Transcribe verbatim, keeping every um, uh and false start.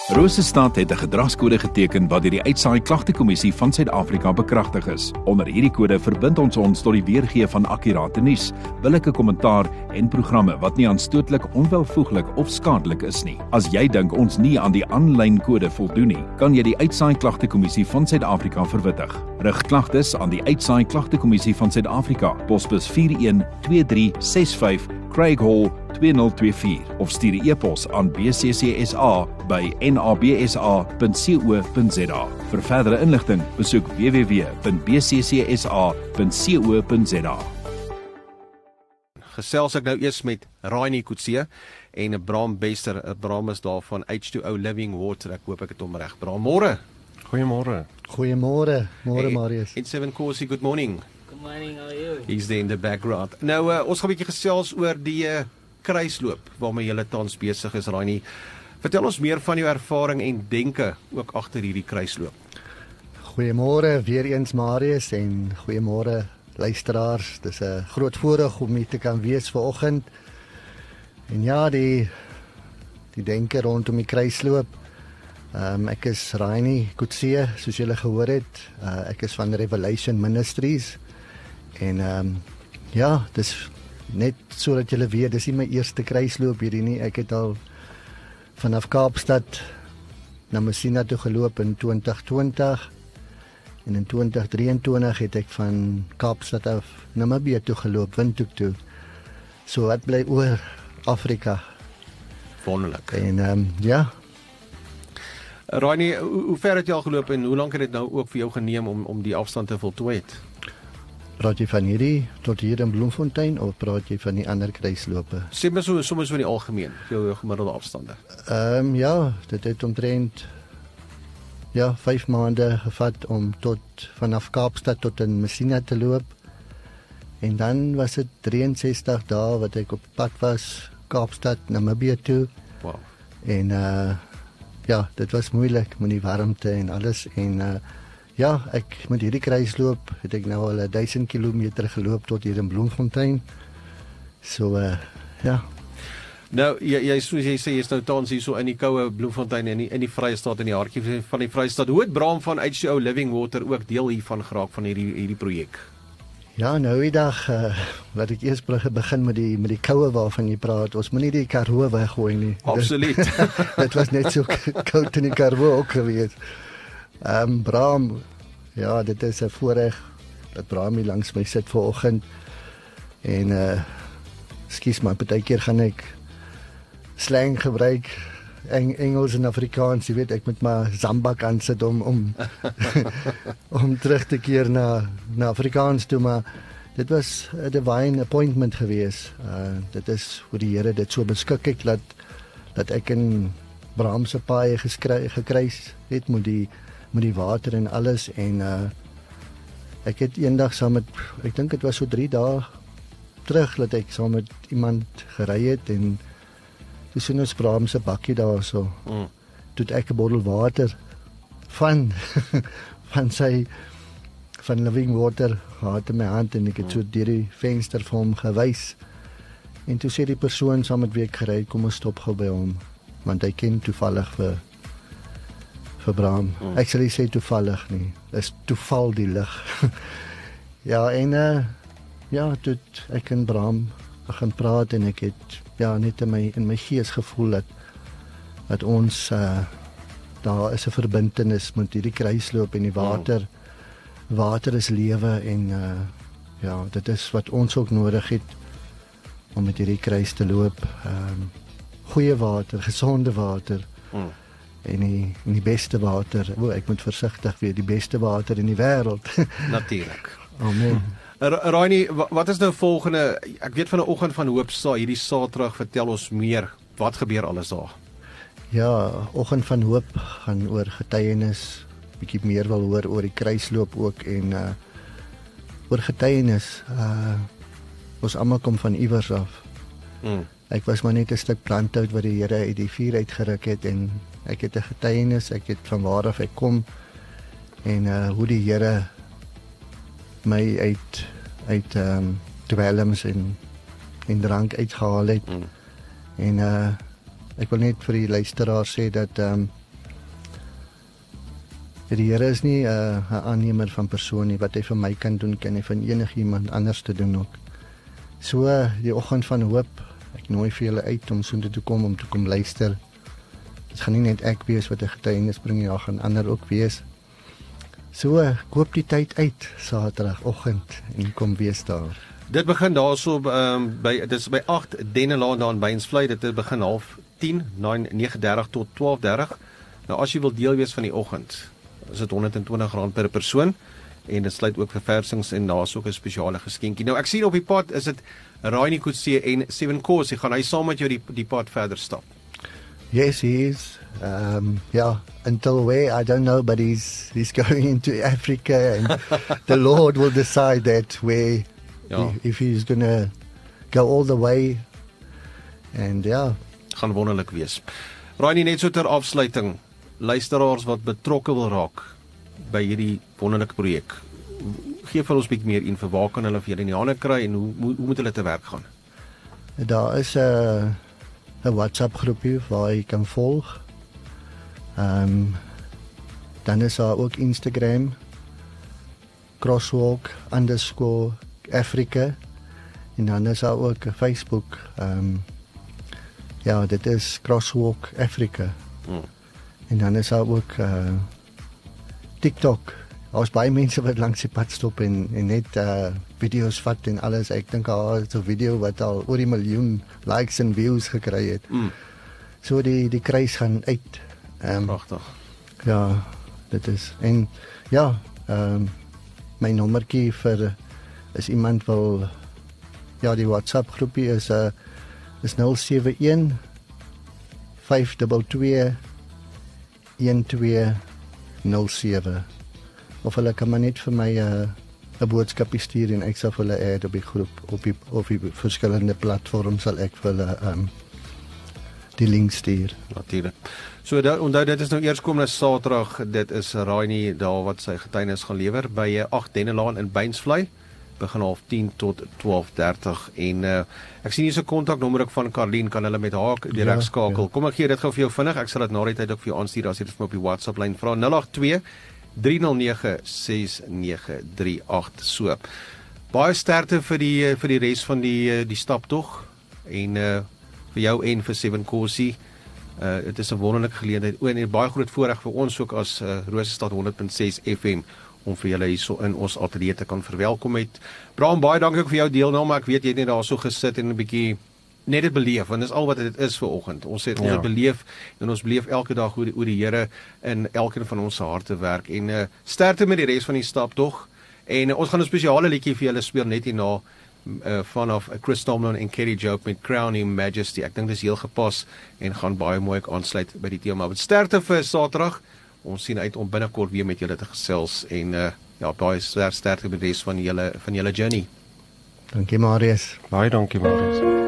Rosestad het 'n gedragskode geteken wat deur die Uitsaai Klagtekommissie van Suid-Afrika bekragtig is. Onder hierdie kode verbind ons ons tot die weergee van akkurate nuus, billike kommentaar en programme wat nie aanstootlik, onwelvoeglik of skadelik is nie. As jy dink ons nie aan die aanlyn kode voldoen nie, kan jy die Uitsaai Klagtekommissie van Suid-Afrika verwittig. Rig klagtes aan die Uitsaai Klagtekommissie van Suid-Afrika, posbus vier een twee drie ses vyf, Craig Hall twee nul twee vier of stuur 'n e-pos aan b c c s a by n a b s a punt co punt z a. Vir verdere inligting, besoek w w w punt b c c s a punt co punt z a. Gesels ek nou eers met Raini Kutse en Bram Bester. Bram is daar van H two O Living Water. Ek hoop ek het hom reg. Bram, môre. Goeiemôre. Goeiemôre. Môre Marius. En Seven Corsi, good morning. Good morning, how are you? He's there in the background. Nou, uh, ons gaan 'n bietjie gesels oor die uh, kruisloop waarmee jy tans besig is, Raini. Vertel ons meer van jou ervaring en denke ook agter hierdie kruisloop. Goeiemôre weer eens Marius en goeiemôre luisteraars. Dis 'n groot voorreg om hier te kan wees vanoggend. En ja, die die denke rondom die kruisloop. Ehm um, ek is Raini Kutse, soos julle gehoor het. Uh, ek is van Revelation Ministries. En ehm um, ja, dis net sodat julle weet, dis nie my eerste kruisloop hierdie nie. Ek het al vanaf Kaapstad na Messina toe geloop in twintig twintig en in twintig drieëntwintig het ek van Kaapstad af Namibië toe geloop, Windhoek toe. So wat bly oor Afrika. Wonderlik. En ehm um, ja. Raini, hoe, hoe ver het jy al geloop en hoe lank het dit nou ook vir jou geneem om om die afstand te voltooi het? Praat jy van hierdie tot hier in Bloemfontein of praat jy van die ander kruislope? Sê maar so soms in die algemeen, jou gemiddelde afstande. Ehm um, ja, dit het omtrent ja, vyf maande gevat om tot vanaf Kaapstad tot in Messina te loop. En dan was dit drieënsestig dae wat ek op pad was, Kaapstad Namibië toe. Wow. En uh ja, dit was moeilik met die warmte en alles en uh ja, ek met hierdie kruisloop het ek nou al duisend kilometer geloop tot hier in Bloemfontein. So uh ja. Nou, jy jy soos jy sê jy's nou tans hier so in die koue Bloemfontein in die in die Vrye State in die hartjie van die Vrye State. Hoe het Bram van H two O Living Water ook deel hiervan geraak van hierdie hierdie projek? Ja, nou die dag uh, laat ek eers begin met die met die koue waarvan jy praat. Ons moenie die Karoo weggooi nie. Absoluut. Dit was net so koud in die Karoo ook gewees. Ehm um, Bram, ja, dit is 'n voorreg dat Bram hier langs my sit vanoggend. En uh skus maar partykeer gaan ek slang gebruik, Eng, Engels en Afrikaans, jy weet, ek moet maar zambak aansit om om om terug te keer na na Afrikaans toe, maar dit was 'n divine appointment gewees. Uh dit is hoe die Here dit so beskik het dat dat ek in Bram se paai geskry gekruis het met die met die water en alles en uh ek het eendag saam met ek dink dit was so drie dae terug dat ek saam met iemand gery het en toe sien ons Bram se bakkie daarso. Mm. Toe ek 'n bottel water van van sy van Living Water gehad in my hand en ek het so deur die venster vir hom gewys. En toe sê die persoon saam met wie ek gery het, kom ons stop gou by hom want hy ken toevallig vir vir Bram. Mm. Ek sal nie sê toevallig nie. Is toeval die lig. Ja, en uh, ja, toe ek en Bram begin praat en ek het ja net in my in my gees gevoel dat dat ons uh, daar is 'n verbintenis met hierdie kruisloop en die water. Mm. Water is lewe en uh, ja, dit is wat ons ook nodig het om met hierdie kruis te loop. Um, goeie water, gesonde water. Mm. En die, en die beste water. O, ek moet versigtig wees, die beste water in die wêreld. Natuurlik. Amen. Raini, wat is nou volgende? Ek weet van 'n oggend van hoop saai hierdie Saterdag, vertel ons meer. Wat gebeur alles daar? Ja, oggend van hoop gaan oor getuienis, bietjie meer wil hoor oor die kruisloop ook en uh oor getuienis. Uh ons almal kom van iewers af. Mm. Ek was maar net 'n stuk brandhout wat die Here uit die vuur uitgeruk het en ek het 'n getuienis, ek het van waar af ek kom en uh hoe die Here my uit uit ehm um, dwelms en en drank uitgehaal het. Mm. En uh ek wil net vir die luisteraars sê dat ehm um, Die Here is nie 'n uh, aannemer van persoon nie. Wat hy vir my kan doen, kan hy van enigiemand anders te doen ook. So die oggend van hoop, ek nooi vir julle uit om soontoe te kom om te kom luister. Dit gaan nie net ek wees wat 'n getuienis bring, ja, gaan ander ook wees. So koop die tyd uit Saterdagoggend en kom wees daar. Dit begin daarso um, by dit is by agt Dennelaan daar in Beinsvlei. Dit begin half tien, nege dertig tot twaalf dertig. Nou as jy wil deel wees van die oggend, is dit honderd en twintig rand per persoon en dit sluit ook verversings en daar's ook 'n spesiale geskenkie. Nou ek sien op die pad is dit Raini Kutse en Seven Course. Gaan hy saam met jou die die pad verder stap? Yes, he is. Um, yeah, until where, I don't know, but he's he's going into Africa and the Lord will decide that where, ja. if, if he's going to go all the way. And yeah. Gaan wonderlik wees. Raini, net so ter afsluiting, luisteraars wat betrokke wil raak by hierdie wonderlike projek. Gee vir ons 'n bietjie meer info, waar kan hulle vir julle in die hande kry en hoe, hoe, hoe moet hulle te werk gaan? Daar is 'n uh, 'n WhatsApp groepie waar jy kan volg. Ehm um, dan is daar ook Instagram crosswalk underscore Africa en dan is daar ook Facebook. Ehm um, ja, dit is crosswalk Africa. Hmm. En dan is daar ook uh, TikTok. Daar's baie mense wat langs die pad stop en, en net uh, video's vat en alles. Ek dink al so 'n video wat al oor die miljoen likes en views gekry het. Mm. So die die kruis gaan uit. Ehm um, pragtig. Ja, dit is en ja, ehm um, my nommertjie vir is iemand wil ja, die WhatsApp groepie is 'n uh, is nul sewe een vyf twee twee een twee nul sewe. Of hulle kan maar net vir my 'n uh, 'n boodskapie stuur en ek sal vir hulle add op die groep op die op die verskillende platforms sal ek vir hulle um, die link stuur. Natuurlik. So da, onthou dit is nou eerskomende Saterdag, dit is Raini daar wat sy getuienis gaan lewer by agt Dennelaan in Beinsvlei. Begin half tien tot twaalf dertig en uh, ek sien hier se kontaknommer ook van Karlien, kan hulle met haar direk ja, skakel. Ja. Kom ek gee dit gou vir jou vinnig. Ek sal dit na die tyd ook vir jou aanstuur as jy dit vir my op die WhatsApp lyn vra nul agt twee drie nul nege ses nege drie agt. So. Baie sterkte vir die vir die res van die die staptog en uh, vir jou en vir Seven Course. Uh, dit is 'n wonderlike geleentheid en 'n baie groot voorreg vir ons ook as uh, Rosestad honderd punt ses F M om vir julle hierso in ons ateljee te kan verwelkom het. Braam, baie dankie ook vir jou deelname. Ek weet jy het net daar so gesit en 'n bietjie net dit beleef, want dis al wat dit is vir oggend. Ons het ons ja. beleef en ons beleef elke dag hoe die, hoe die Here in elkeen van ons harte werk en uh, sterkte met die res van die staptog. En uh, ons gaan 'n spesiale liedjie vir julle speel net hierna uh, vanaf Chris Tomlin en Kerry Jobe met Crowning Majesty. Ek dink dis heel gepas en gaan baie mooi aansluit by die tema. Met sterkte vir Saterdag. Ons sien uit om binnekort weer met julle te gesels en uh, ja, baie sterkte met die res van julle van julle journey. Dankie Marius. Baie dankie Marius.